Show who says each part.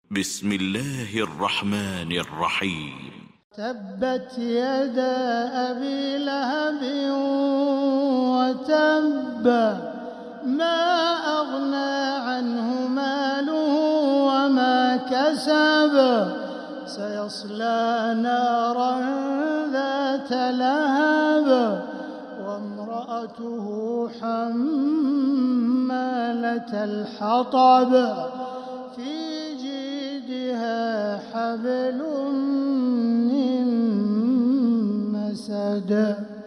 Speaker 1: بسم الله الرحمن الرحيم.
Speaker 2: تبت يدا أبي لهب وتب، ما أغنى عنه ماله وما كسب، سيصلى نارا ذات لهب، وامرأته حمالة الحطب، في جيدها حبل من مسد.